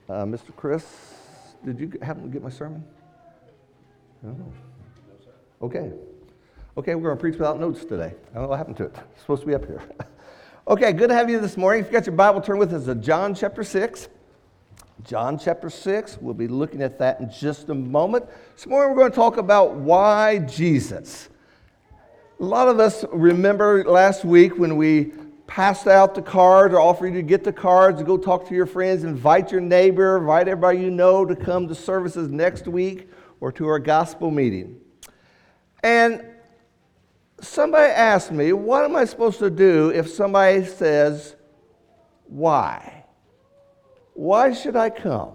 Mr. Chris, did you happen to get my sermon? No. Okay. Okay, we're going to preach without notes today. I don't know what happened to it. It's supposed to be up here. Okay, good to have you this morning. If you got your Bible, turn with us to John chapter 6. John chapter 6. We'll be looking at that in just a moment. This morning we're going to talk about why Jesus. A lot of us remember last week when we passed out the cards or offered you to get the cards to go talk to your friends, invite your neighbor, invite everybody you know to come to services next week or to our gospel meeting. And somebody asked me, what am I supposed to do if somebody says, why? Why should I come?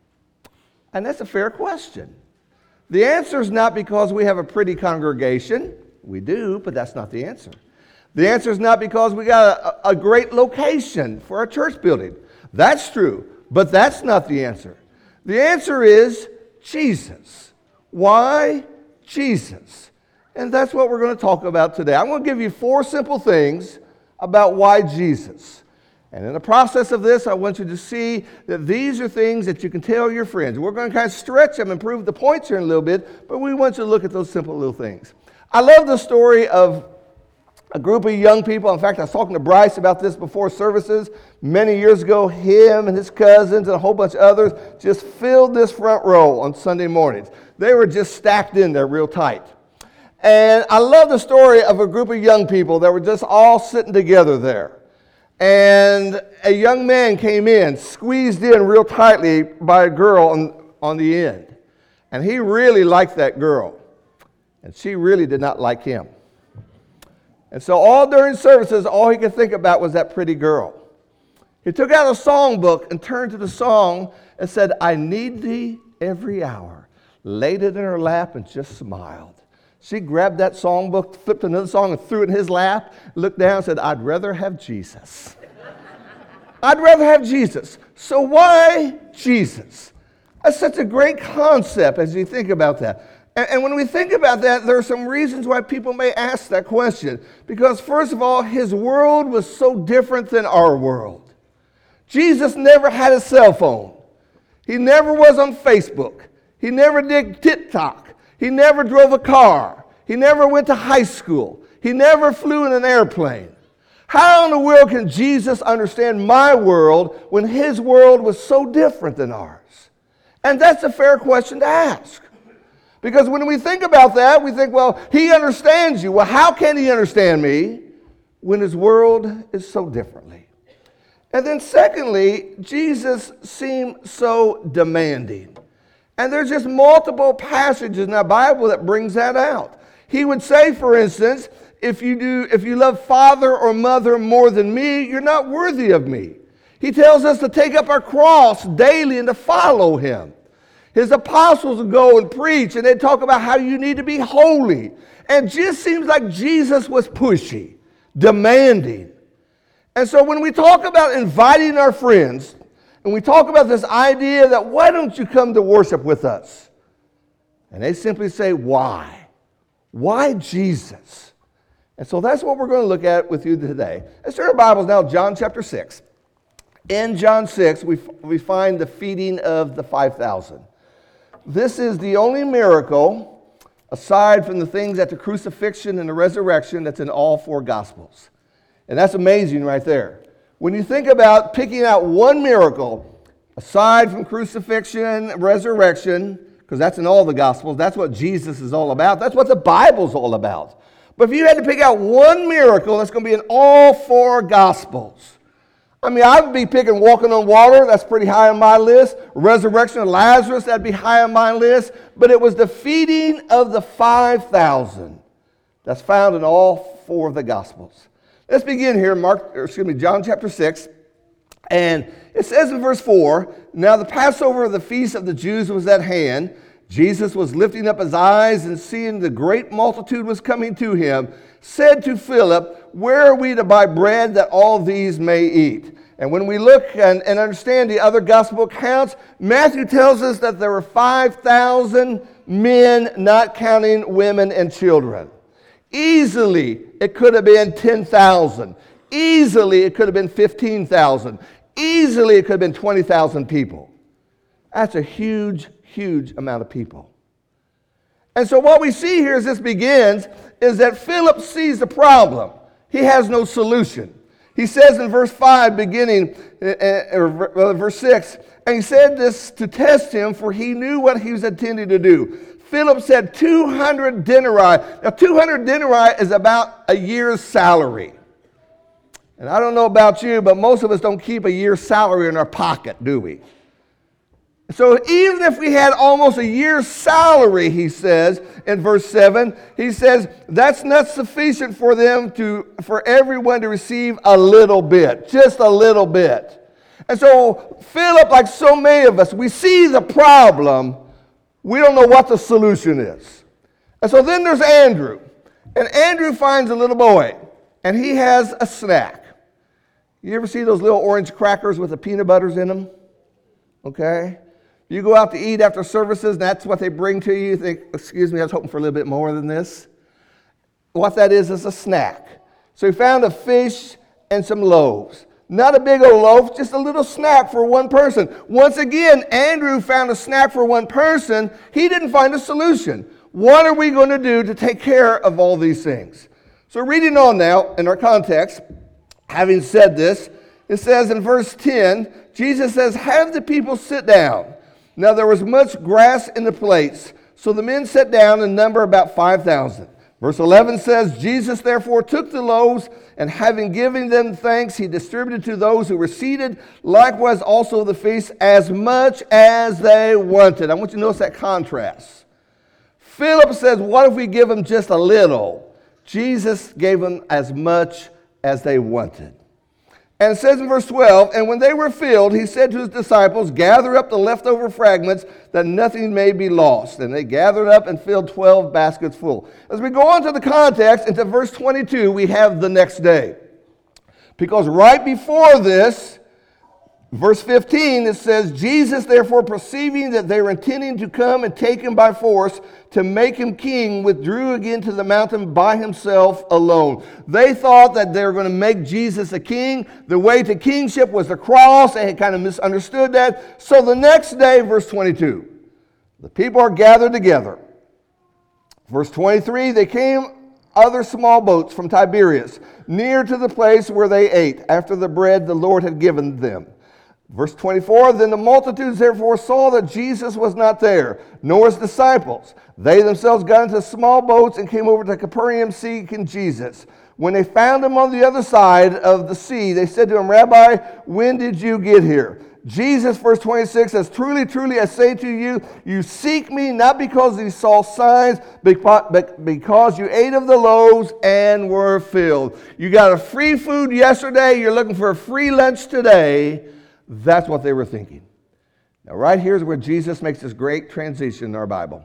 And that's a fair question. The answer is not because we have a pretty congregation. We do, but that's not the answer. The answer is not because we got a great location for our church building. That's true, but that's not the answer. The answer is Jesus. Why Jesus? And that's what we're going to talk about today. I'm going to give you 4 simple things about why Jesus. And in the process of this, I want you to see that these are things that you can tell your friends. We're going to kind of stretch them and prove the points here in a little bit, but we want you to look at those simple little things. I love the story of a group of young people. In fact, I was talking to Bryce about this before services many years ago. Him and his cousins and a whole bunch of others just filled this front row on Sunday mornings. They were just stacked in there real tight. And I love the story of a group of young people that were just all sitting together there. And a young man came in, squeezed in real tightly by a girl on the end. And he really liked that girl. And she really did not like him. And so all during services, all he could think about was that pretty girl. He took out a songbook and turned to the song and said, I need thee every hour. Laid it in her lap and just smiled. She grabbed that songbook, flipped another song and threw it in his lap, looked down and said, I'd rather have Jesus. I'd rather have Jesus. So why Jesus? That's such a great concept as you think about that. And when we think about that, there are some reasons why people may ask that question. Because first of all, his world was so different than our world. Jesus never had a cell phone. He never was on Facebook. He never did TikTok. He never drove a car. He never went to high school. He never flew in an airplane. How in the world can Jesus understand my world when his world was so different than ours? And that's a fair question to ask. Because when we think about that, we think, well, he understands you. Well, how can he understand me when his world is so differently? And then secondly, Jesus seemed so demanding. And there's just multiple passages in the Bible that brings that out. He would say, for instance, if you love father or mother more than me, you're not worthy of me. He tells us to take up our cross daily and to follow him. His apostles would go and preach, and they'd talk about how you need to be holy. And it just seems like Jesus was pushy, demanding. And so when we talk about inviting our friends, and we talk about this idea that why don't you come to worship with us? And they simply say, why? Why Jesus? And so that's what we're going to look at with you today. Let's turn our Bibles now, John chapter 6. In John 6, we find the feeding of the 5,000. This is the only miracle, aside from the things at the crucifixion and the resurrection, that's in all 4 Gospels. And that's amazing right there. When you think about picking out one miracle, aside from crucifixion, resurrection, because that's in all the Gospels, that's what Jesus is all about. That's what the Bible's all about. But if you had to pick out one miracle that's going to be in all 4 Gospels, I mean, I would be picking walking on water. That's pretty high on my list. Resurrection of Lazarus, that'd be high on my list. But it was the feeding of the 5,000 that's found in all 4 of the Gospels. Let's begin here, John chapter 6. And it says in verse 4, now the Passover of the feast of the Jews was at hand. Jesus was lifting up his eyes and seeing the great multitude was coming to him, said to Philip, where are we to buy bread that all these may eat? And when we look and understand the other gospel accounts, Matthew tells us that there were 5,000 men, not counting women and children. Easily, it could have been 10,000. Easily, it could have been 15,000. Easily, it could have been 20,000 people. That's a huge, huge amount of people. And so what we see here as this begins is that Philip sees the problem. He has no solution. He says in verse 5, beginning, or verse 6, and he said this to test him, for he knew what he was intending to do. Philip said 200 denarii. Now, 200 denarii is about a year's salary. And I don't know about you, but most of us don't keep a year's salary in our pocket, do we? So even if we had almost a year's salary, he says in verse 7, he says that's not sufficient for for everyone to receive a little bit, just a little bit. And so Philip, like so many of us, we see the problem, we don't know what the solution is. And so then there's Andrew. And Andrew finds a little boy, and he has a snack. You ever see those little orange crackers with the peanut butters in them? Okay? You go out to eat after services, and that's what they bring to you. You think, excuse me, I was hoping for a little bit more than this. What that is a snack. So he found a fish and some loaves. Not a big old loaf, just a little snack for one person. Once again, Andrew found a snack for one person. He didn't find a solution. What are we going to do to take care of all these things? So reading on now, in our context, having said this, it says in verse 10, Jesus says, have the people sit down. Now there was much grass in the place, so the men sat down in number about 5,000. Verse 11 says, Jesus therefore took the loaves, and having given them thanks, he distributed to those who were seated, likewise also the fish, as much as they wanted. I want you to notice that contrast. Philip says, what if we give them just a little? Jesus gave them as much as they wanted. And it says in verse 12, and when they were filled, he said to his disciples, gather up the leftover fragments, that nothing may be lost. And they gathered up and filled 12 baskets full. As we go on to the context, into verse 22, we have the next day. Because right before this, verse 15, it says, Jesus therefore perceiving that they were intending to come and take him by force to make him king, withdrew again to the mountain by himself alone. They thought that they were going to make Jesus a king. The way to kingship was the cross. They had kind of misunderstood that. So the next day, verse 22, the people are gathered together. Verse 23, they came other small boats from Tiberias, near to the place where they ate, after the bread the Lord had given them. Verse 24, then the multitudes therefore saw that Jesus was not there, nor his disciples. They themselves got into small boats and came over to Capernaum seeking Jesus. When they found him on the other side of the sea, they said to him, Rabbi, when did you get here? Jesus, verse 26, says, truly, truly, I say to you, you seek me not because you saw signs, but because you ate of the loaves and were filled. You got a free food yesterday, you're looking for a free lunch today. That's what they were thinking. Now, right here is where Jesus makes this great transition in our Bible.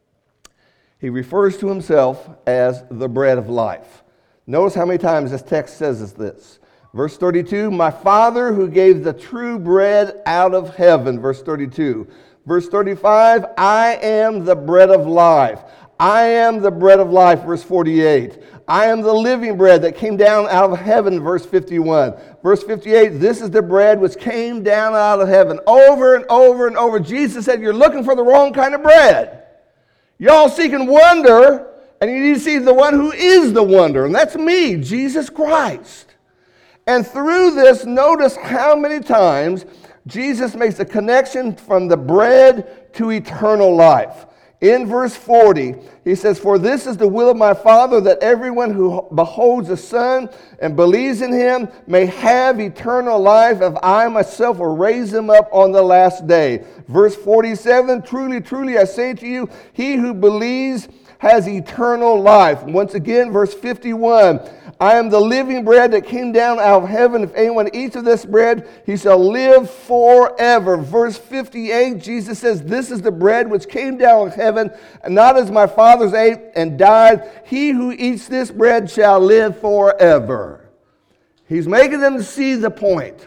He refers to himself as the bread of life. Notice how many times this text says this. Verse 32, my Father who gave the true bread out of heaven. Verse 32. Verse 35, I am the bread of life. I am the bread of life. Verse 48. I am the living bread that came down out of heaven, verse 51. Verse 58, this is the bread which came down out of heaven. Over and over and over, Jesus said, you're looking for the wrong kind of bread. Y'all seeking wonder, and you need to see the one who is the wonder, and that's me, Jesus Christ. And through this, notice how many times Jesus makes a connection from the bread to eternal life. In verse 40, he says, for this is the will of my Father, that everyone who beholds the Son and believes in him may have eternal life, if I myself will raise him up on the last day. Verse 47, truly, truly, I say to you, he who believes has eternal life. Once again, verse 51, I am the living bread that came down out of heaven. If anyone eats of this bread, he shall live forever. Verse 58, Jesus says, this is the bread which came down out of heaven, and not as my fathers ate and died. He who eats this bread shall live forever. He's making them see the point.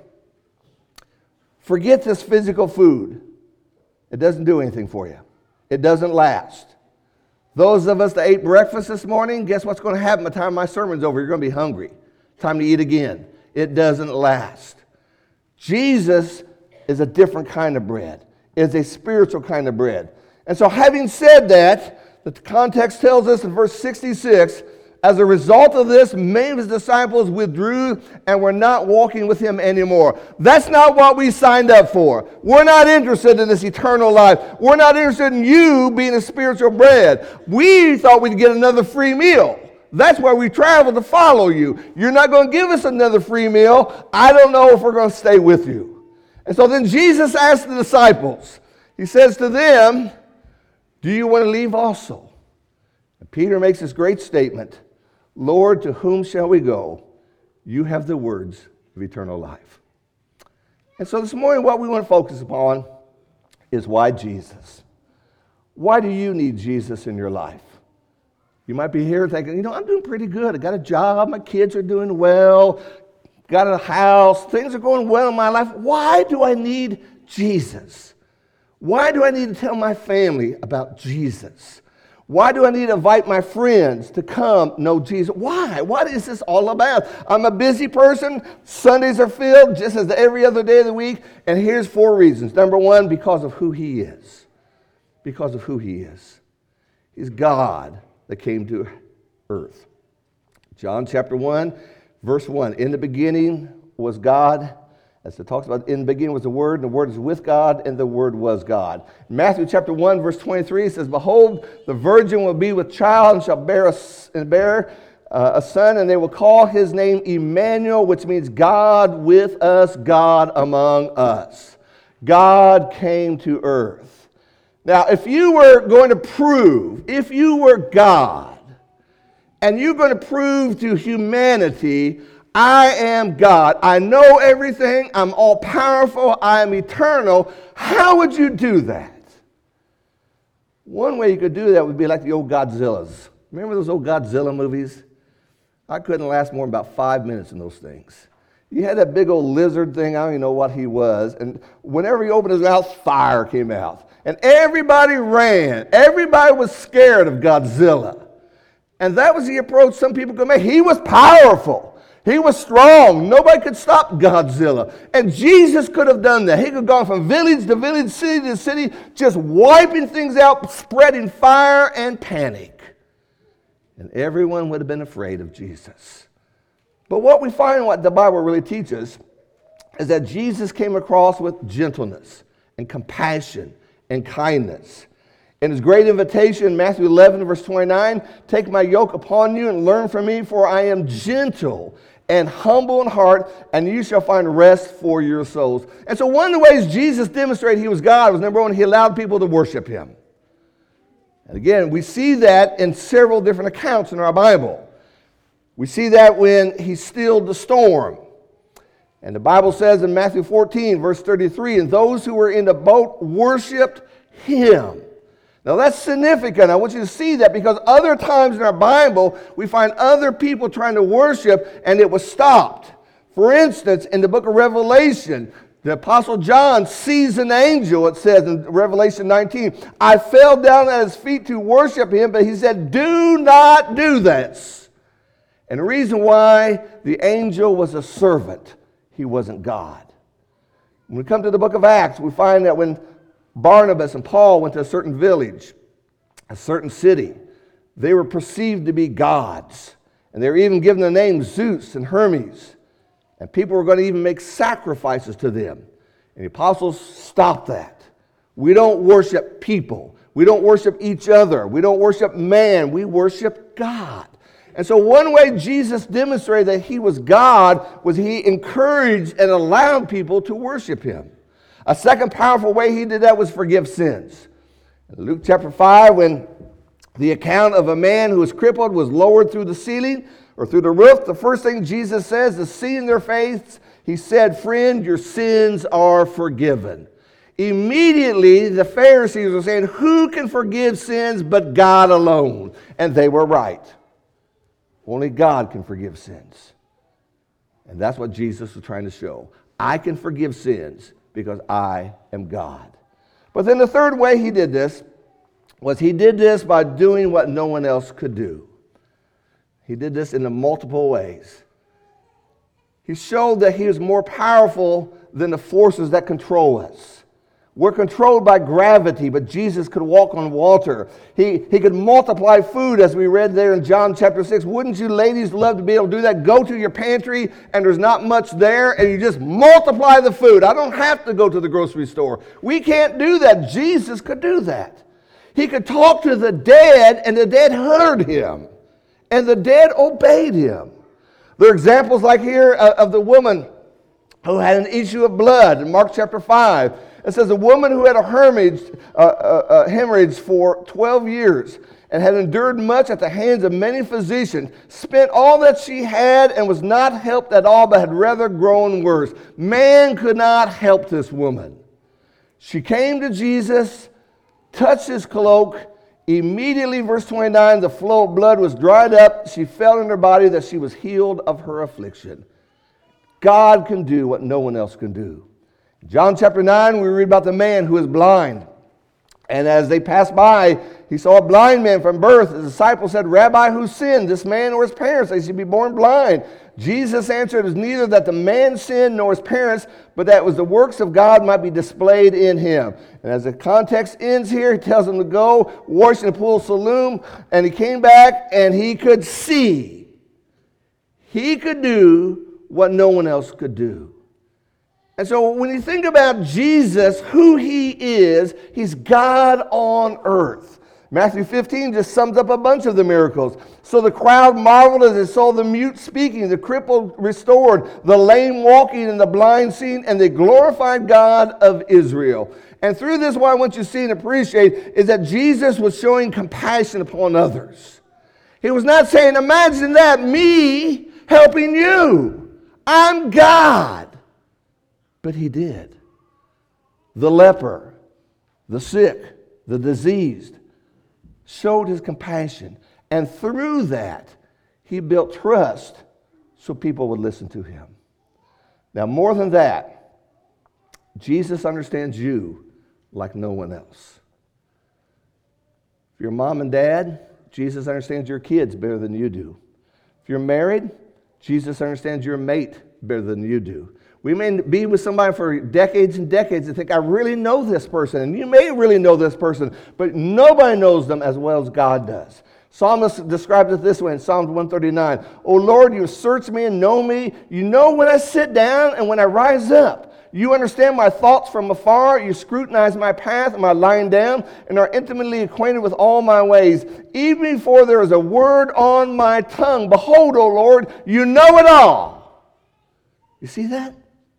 Forget this physical food. It doesn't do anything for you. It doesn't last. Those of us that ate breakfast this morning, guess what's going to happen by the time my sermon's over? You're going to be hungry. Time to eat again. It doesn't last. Jesus is a different kind of bread. is a spiritual kind of bread. And so having said that, the context tells us in verse 66, as a result of this, many of his disciples withdrew and were not walking with him anymore. That's not what we signed up for. We're not interested in this eternal life. We're not interested in you being a spiritual bread. We thought we'd get another free meal. That's why we traveled to follow you. You're not going to give us another free meal. I don't know if we're going to stay with you. And so then Jesus asked the disciples, he says to them, do you want to leave also? And Peter makes this great statement, Lord, to whom shall we go? You have the words of eternal life. And so this morning what we want to focus upon is why Jesus. Why do you need Jesus in your life? You might be here thinking, I'm doing pretty good. I got a job. My kids are doing well. Got a house. Things are going well in my life. Why do I need Jesus? Why do I need to tell my family about Jesus? Why do I need to invite my friends to come know Jesus? Why? What is this all about? I'm a busy person. Sundays are filled just as every other day of the week. And here's 4 reasons. Number 1, because of who he is. Because of who he is. He's God that came to earth. John chapter 1, verse 1. In the beginning was God. As it talks about, in the beginning was the Word, and the Word is with God, and the Word was God. In Matthew chapter 1, verse 23, it says, behold, the virgin will be with child and shall bear a son, and they will call his name Emmanuel, which means God with us, God among us. God came to earth. Now, if you were going to prove, if you were God, and you're going to prove to humanity, I am God. I know everything. I'm all powerful. I am eternal. How would you do that? One way you could do that would be like the old Godzillas. Remember those old Godzilla movies? I couldn't last more than about 5 minutes in those things. You had that big old lizard thing. I don't even know what he was. And whenever he opened his mouth, fire came out. And everybody ran. Everybody was scared of Godzilla. And that was the approach some people could make. He was powerful. He was strong. Nobody could stop Godzilla. And Jesus could have done that. He could have gone from village to village, city to city, just wiping things out, spreading fire and panic. And everyone would have been afraid of Jesus. But what we find, what the Bible really teaches, is that Jesus came across with gentleness and compassion and kindness. In his great invitation, Matthew 11, verse 29, take my yoke upon you and learn from me, for I am gentle and humble in heart, and you shall find rest for your souls. And so one of the ways Jesus demonstrated he was God was, number 1, he allowed people to worship him. And again, we see that in several different accounts in our Bible. We see that when he stilled the storm. And the Bible says in Matthew 14, verse 33, and those who were in the boat worshiped him. Now that's significant. I want you to see that because other times in our Bible, we find other people trying to worship and it was stopped. For instance, in the book of Revelation, the Apostle John sees an angel, it says in Revelation 19. I fell down at his feet to worship him, but he said, do not do this. And the reason why, the angel was a servant. He wasn't God. When we come to the book of Acts, we find that when Barnabas and Paul went to a certain village, a certain city, they were perceived to be gods. And they were even given the names Zeus and Hermes. And people were going to even make sacrifices to them. And the apostles stopped that. We don't worship people. We don't worship each other. We don't worship man. We worship God. And so one way Jesus demonstrated that he was God was he encouraged and allowed people to worship him. A second powerful way he did that was forgive sins. In Luke chapter 5, when the account of a man who was crippled was lowered through the ceiling or through the roof, the first thing Jesus says is, seeing their faith, he said, friend, your sins are forgiven. Immediately, the Pharisees were saying, who can forgive sins but God alone? And they were right. Only God can forgive sins. And that's what Jesus was trying to show. I can forgive sins because I am God. But then the third way he did this was he did this by doing what no one else could do. He did this in multiple ways. He showed that he was more powerful than the forces that control us. We're controlled by gravity, but Jesus could walk on water. He could multiply food, as we read there in John chapter 6. Wouldn't you ladies love to be able to do that? Go to your pantry, and there's not much there, and you just multiply the food. I don't have to go to the grocery store. We can't do that. Jesus could do that. He could talk to the dead, and the dead heard him, and the dead obeyed him. There are examples like here of the woman who had an issue of blood in Mark chapter 5. It says a woman who had a hemorrhage for 12 years and had endured much at the hands of many physicians, spent all that she had and was not helped at all, but had rather grown worse. Man could not help this woman. She came to Jesus, touched his cloak. Immediately, verse 29, the flow of blood was dried up. She felt in her body that she was healed of her affliction. God can do what no one else can do. John chapter 9, we read about the man who is blind. And as they passed by, he saw a blind man from birth. The disciples said, Rabbi, who sinned, this man or his parents? They should be born blind. Jesus answered, it was neither that the man sinned nor his parents, but that it was the works of God might be displayed in him. And as the context ends here, he tells him to go, wash in the pool of Siloam. And he came back and he could see. He could do what no one else could do. And so when you think about Jesus, who he is, he's God on earth. Matthew 15 just sums up a bunch of the miracles. So the crowd marveled as they saw the mute speaking, the crippled restored, the lame walking, and the blind seeing, and they glorified God of Israel. And through this, what I want you to see and appreciate is that Jesus was showing compassion upon others. He was not saying, imagine that, me helping you. I'm God. But he did. The leper, the sick, the diseased, showed his compassion. And through that, he built trust so people would listen to him. Now, more than that, Jesus understands you like no one else. If you're mom and dad, Jesus understands your kids better than you do. If you're married, Jesus understands your mate better than you do. We may be with somebody for decades and decades and think, I really know this person. And you may really know this person, but nobody knows them as well as God does. Psalmist describes it this way in Psalms 139. O Lord, you search me and know me. You know when I sit down and when I rise up. You understand my thoughts from afar. You scrutinize my path and my lying down and are intimately acquainted with all my ways. Even before there is a word on my tongue, behold, O Lord, you know it all. You see that?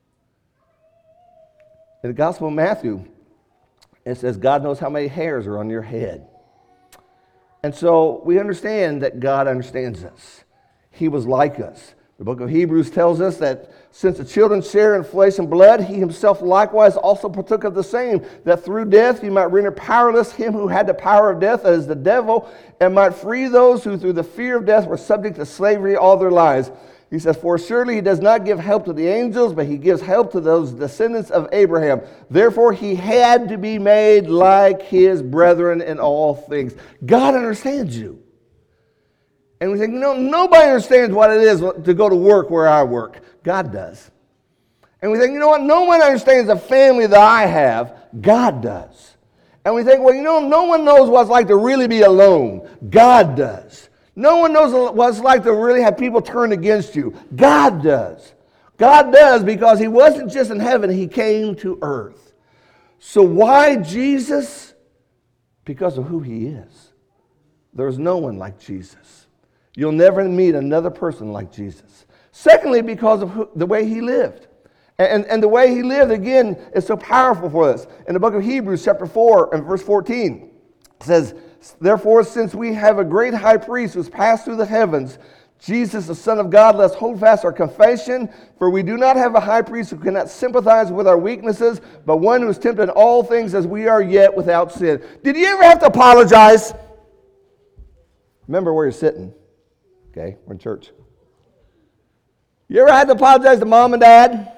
In the Gospel of Matthew, it says God knows how many hairs are on your head. And so we understand that God understands us. He was like us. The book of Hebrews tells us that since the children share in flesh and blood, he himself likewise also partook of the same, that through death he might render powerless him who had the power of death, that is the devil, and might free those who through the fear of death were subject to slavery all their lives. He says, for surely he does not give help to the angels, but he gives help to those descendants of Abraham. Therefore he had to be made like his brethren in all things. God understands you. And we think, nobody understands what it is to go to work where I work. God does. And we think, no one understands the family that I have. God does. And we think, no one knows what it's like to really be alone. God does. No one knows what it's like to really have people turn against you. God does. God does because he wasn't just in heaven, he came to earth. So why Jesus? Because of who he is. There's no one like Jesus. You'll never meet another person like Jesus. Secondly, because of the way he lived. And the way he lived, again, is so powerful for us. In the book of Hebrews, chapter 4, and verse 14, it says, therefore, since we have a great high priest who has passed through the heavens, Jesus, the Son of God, let us hold fast our confession, for we do not have a high priest who cannot sympathize with our weaknesses, but one who is tempted in all things as we are, yet without sin. Did you ever have to apologize? Remember where you're sitting. Okay, we're in church. You ever had to apologize to mom and dad?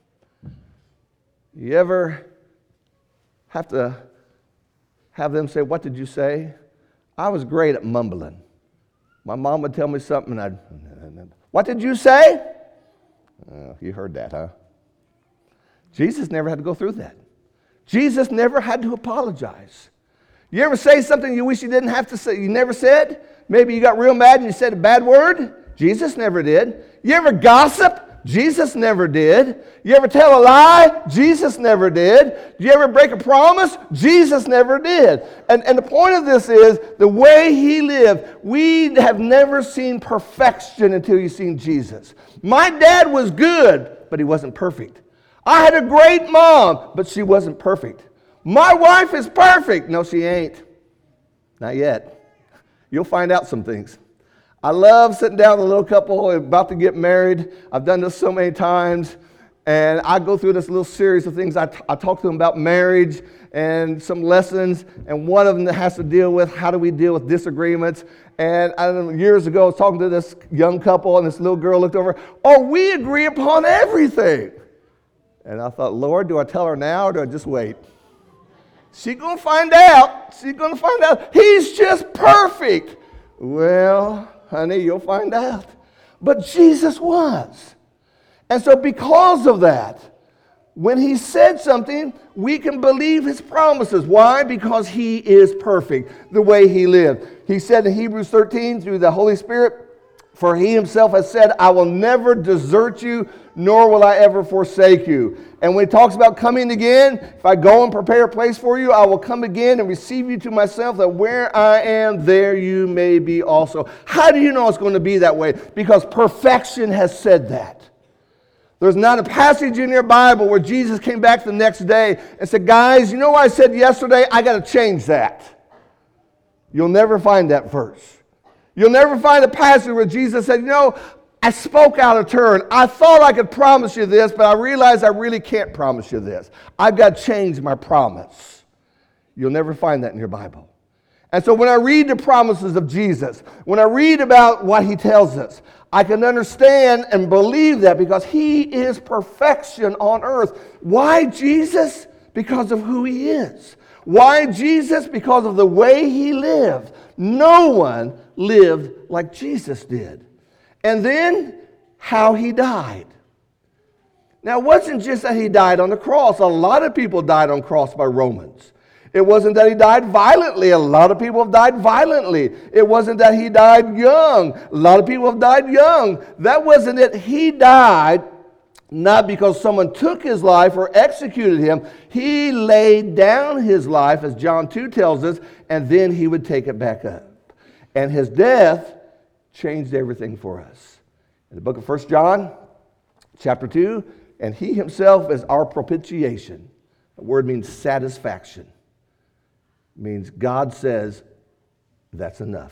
You ever have to have them say, what did you say? I was great at mumbling. My mom would tell me something and I'd, what did you say? You heard that, huh? Jesus never had to go through that. Jesus never had to apologize. You ever say something you wish you didn't have to say, you never said? Maybe you got real mad and you said a bad word? Jesus never did. You ever gossip? Jesus never did. You ever tell a lie? Jesus never did. You ever break a promise? Jesus never did. And the point of this is, the way he lived, we have never seen perfection until you've seen Jesus. My dad was good, but he wasn't perfect. I had a great mom, but she wasn't perfect. My wife is perfect. No, she ain't. Not yet. You'll find out some things. I love sitting down with a little couple about to get married. I've done this so many times. And I go through this little series of things. I talk to them about marriage and some lessons. And one of them that has to deal with how do we deal with disagreements. And I don't know, years ago, I was talking to this young couple, and this little girl looked over. Oh, we agree upon everything. And I thought, Lord, do I tell her now or do I just wait? She's going to find out. She's going to find out. He's just perfect. Well, honey, you'll find out. But Jesus was. And so because of that, when he said something, we can believe his promises. Why? Because he is perfect, the way he lived. He said in Hebrews 13 through the Holy Spirit, for he himself has said, I will never desert you, nor will I ever forsake you. And when he talks about coming again, if I go and prepare a place for you, I will come again and receive you to myself, that where I am, there you may be also. How do you know it's going to be that way? Because perfection has said that. There's not a passage in your Bible where Jesus came back the next day and said, guys, you know what I said yesterday? I got to change that. You'll never find that verse. You'll never find a passage where Jesus said, you know, I spoke out of turn. I thought I could promise you this, but I realized I really can't promise you this. I've got to change my promise. You'll never find that in your Bible. And so when I read the promises of Jesus, when I read about what he tells us, I can understand and believe that because he is perfection on earth. Why Jesus? Because of who he is. Why Jesus? Because of the way he lived. No one lived like Jesus did. And then how he died. Now, it wasn't just that he died on the cross. A lot of people died on the cross by Romans. It wasn't that he died violently. A lot of people have died violently. It wasn't that he died young. A lot of people have died young. That wasn't it. He died not because someone took his life or executed him. He laid down his life, as John 2 tells us, and then he would take it back up. And his death changed everything for us. In the book of 1 John, chapter 2, and he himself is our propitiation. The word means satisfaction. It means God says, that's enough.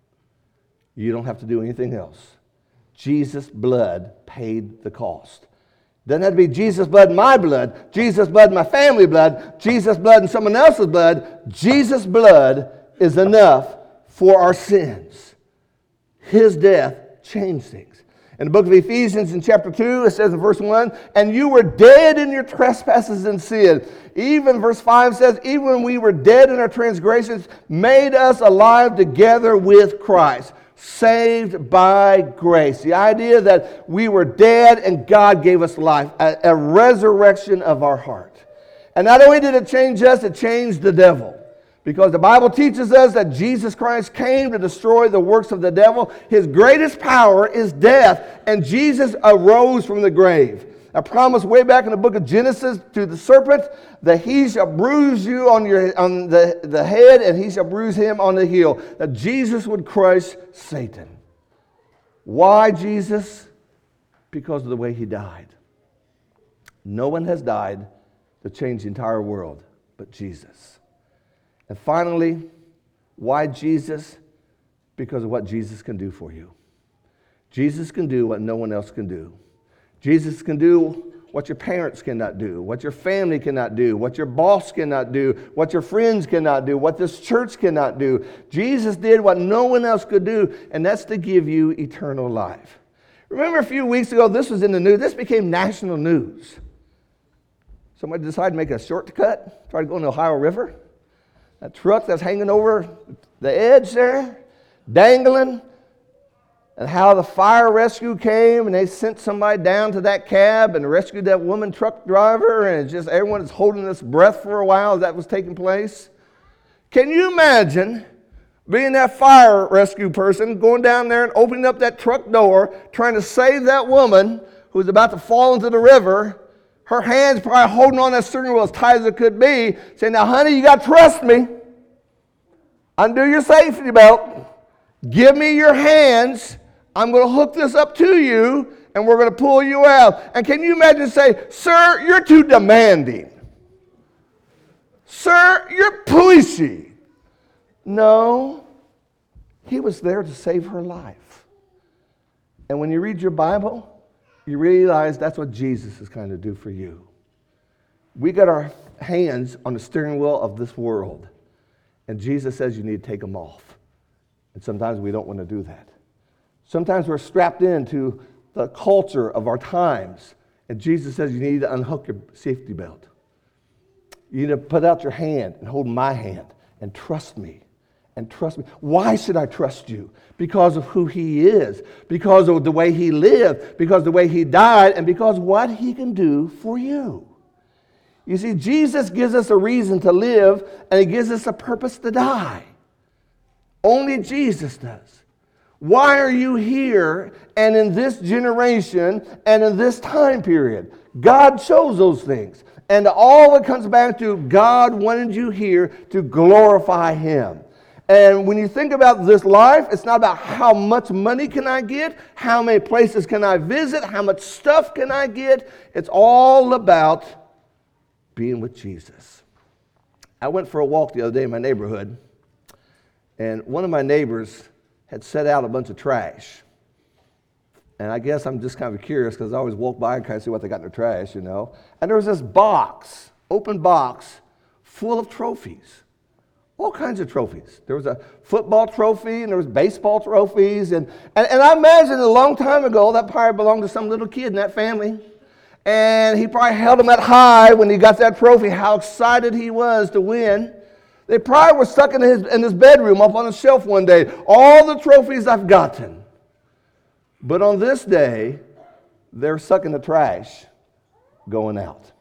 You don't have to do anything else. Jesus' blood paid the cost. Doesn't have to be Jesus' blood, my blood, Jesus' blood, my family blood, Jesus' blood and someone else's blood. Jesus' blood is enough for our sins. His death changed things. In the book of Ephesians in chapter 2, it says in verse 1, and you were dead in your trespasses and sin. Even verse 5 says, even when we were dead in our transgressions, made us alive together with Christ. Saved by grace. The idea that we were dead and God gave us life. A resurrection of our heart. And not only did it change us, it changed the devil. Because the Bible teaches us that Jesus Christ came to destroy the works of the devil. His greatest power is death. And Jesus arose from the grave. A promise way back in the book of Genesis to the serpent that he shall bruise you on the head and he shall bruise him on the heel. That Jesus would crush Satan. Why Jesus? Because of the way he died. No one has died to change the entire world but Jesus. And finally, why Jesus? Because of what Jesus can do for you. Jesus can do what no one else can do. Jesus can do what your parents cannot do, what your family cannot do, what your boss cannot do, what your friends cannot do, what this church cannot do. Jesus did what no one else could do, and that's to give you eternal life. Remember a few weeks ago, this was in the news. This became national news. Somebody decided to make a shortcut, try to go in the Ohio River. That truck that's hanging over the edge there, dangling. and how the fire rescue came and they sent somebody down to that cab and rescued that woman truck driver, and it's just everyone is holding its breath for a while as that was taking place. Can you imagine being that fire rescue person, going down there and opening up that truck door, trying to save that woman who was about to fall into the river, her hands probably holding on that steering wheel as tight as it could be, saying, now honey, you got to trust me. Undo your safety belt. Give me your hands. I'm going to hook this up to you, and we're going to pull you out. And can you imagine say, sir, you're too demanding. Sir, you're pushy. No, he was there to save her life. And when you read your Bible, you realize that's what Jesus is going to do for you. We got our hands on the steering wheel of this world, and Jesus says you need to take them off. And sometimes we don't want to do that. Sometimes we're strapped into the culture of our times, and Jesus says you need to unhook your safety belt. You need to put out your hand and hold my hand and trust me. And trust me. Why should I trust you? Because of who he is, because of the way he lived, because of the way he died, and because what he can do for you. You see, Jesus gives us a reason to live, and he gives us a purpose to die. Only Jesus does. Why are you here and in this generation and in this time period? God chose those things. And all it comes back to, God wanted you here to glorify him. And when you think about this life, it's not about how much money can I get, how many places can I visit, how much stuff can I get. It's all about being with Jesus. I went for a walk the other day in my neighborhood, and one of my neighbors had set out a bunch of trash. And I guess I'm just kind of curious because I always walk by and kind of see what they got in their trash, you know. And there was this box, open box, full of trophies. All kinds of trophies. There was a football trophy and there was baseball trophies. And I imagine a long time ago that probably belonged to some little kid in that family. And he probably held them at high when he got that trophy, how excited he was to win. They probably were stuck in his bedroom up on a shelf one day. All the trophies I've gotten. But on this day, they're stuck in the trash going out.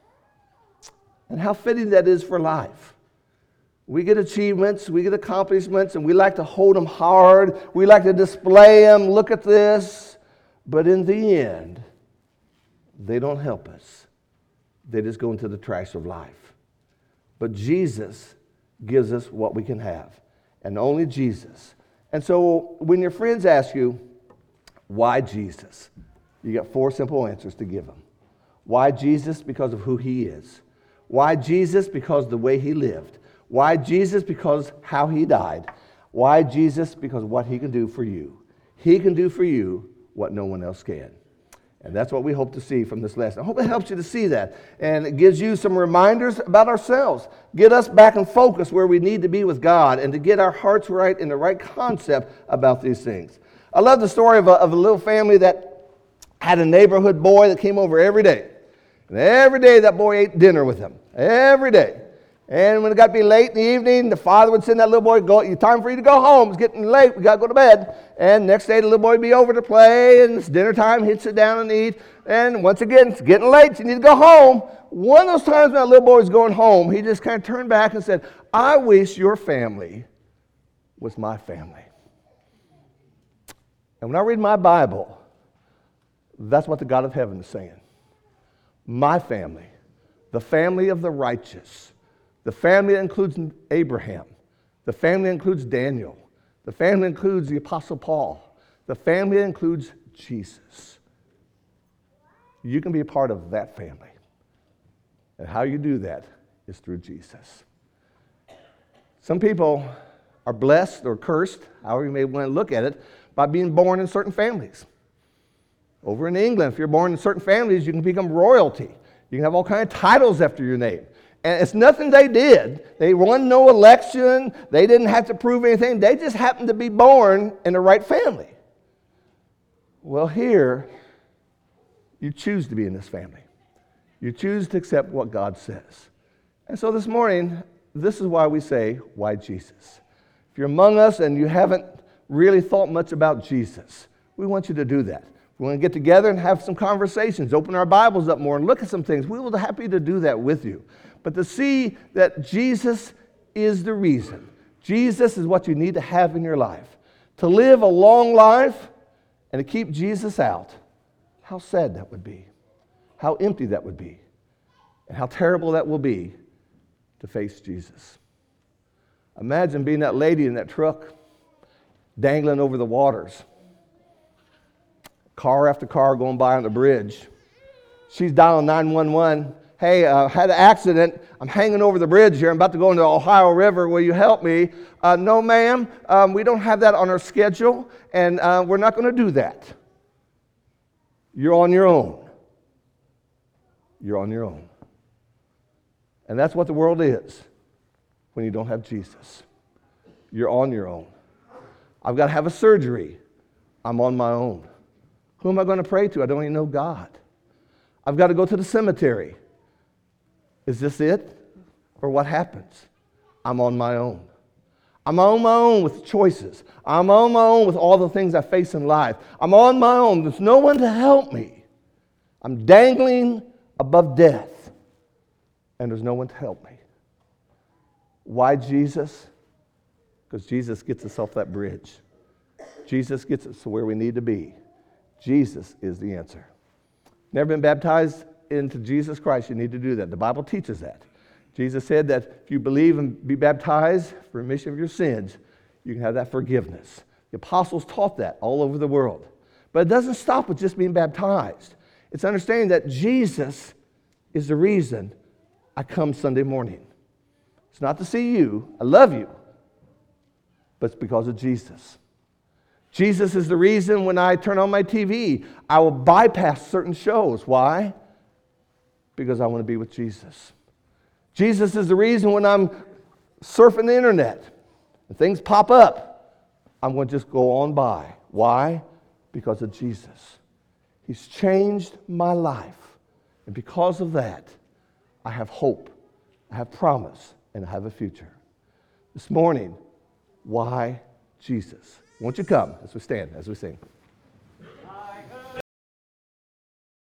And how fitting that is for life. We get achievements, we get accomplishments, and we like to hold them hard. We like to display them. Look at this. But in the end, they don't help us. They just go into the trash of life. But Jesus gives us what we can have, and only Jesus. And so when your friends ask you, why Jesus? You got 4 simple answers to give them. Why Jesus? Because of who he is. Why Jesus? Because of the way he lived. Why Jesus? Because how he died. Why Jesus? Because what he can do for you. He can do for you what no one else can. And that's what we hope to see from this lesson. I hope it helps you to see that. And it gives you some reminders about ourselves. Get us back in focus where we need to be with God and to get our hearts right in the right concept about these things. I love the story of a little family that had a neighborhood boy that came over every day. And every day that boy ate dinner with him. Every day. And when it got to be late in the evening, the father would send that little boy, "Go, it's time for you to go home. It's getting late. We got to go to bed." And next day, the little boy would be over to play, and it's dinner time. He'd sit down and eat. And once again, it's getting late. So you need to go home. One of those times when that little boy was going home, he just kind of turned back and said, "I wish your family was my family." And when I read my Bible, that's what the God of heaven is saying. My family, the family of the righteous. The family that includes Abraham. The family that includes Daniel. The family that includes the Apostle Paul. The family that includes Jesus. You can be a part of that family. And how you do that is through Jesus. Some people are blessed or cursed, however you may want to look at it, by being born in certain families. Over in England, if you're born in certain families, you can become royalty. You can have all kinds of titles after your name. And it's nothing they did. They won no election. They didn't have to prove anything. They just happened to be born in the right family. Well, here, you choose to be in this family. You choose to accept what God says. And so this morning, this is why we say, why Jesus? If you're among us and you haven't really thought much about Jesus, we want you to do that. We want to get together and have some conversations, open our Bibles up more and look at some things. We will be happy to do that with you. But to see that Jesus is the reason. Jesus is what you need to have in your life. To live a long life and to keep Jesus out, how sad that would be. How empty that would be. And how terrible that will be to face Jesus. Imagine being that lady in that truck dangling over the waters. Car after car going by on the bridge. She's dialing 911. Hey, I had an accident. I'm hanging over the bridge here. I'm about to go into the Ohio River. Will you help me? No, ma'am. We don't have that on our schedule, and we're not going to do that. You're on your own. You're on your own. And that's what the world is when you don't have Jesus. You're on your own. I've got to have a surgery. I'm on my own. Who am I going to pray to? I don't even know God. I've got to go to the cemetery. Is this it? Or what happens? I'm on my own. I'm on my own with choices. I'm on my own with all the things I face in life. I'm on my own. There's no one to help me. I'm dangling above death, and there's no one to help me. Why Jesus? Because Jesus gets us off that bridge. Jesus gets us to where we need to be. Jesus is the answer. Never been baptized into Jesus Christ, you need to do that. The Bible teaches that. Jesus said that if you believe and be baptized for remission of your sins, you can have that forgiveness. The apostles taught that all over the world. But it doesn't stop with just being baptized. It's understanding that Jesus is the reason I come Sunday morning. It's not to see you. I love you. But it's because of Jesus. Jesus is the reason when I turn on my TV, I will bypass certain shows. Why? Because I want to be with Jesus. Jesus is the reason when I'm surfing the internet and things pop up, I'm going to just go on by. Why? Because of Jesus. He's changed my life. And because of that, I have hope, I have promise, and I have a future. This morning, why Jesus? Won't you come as we stand, as we sing?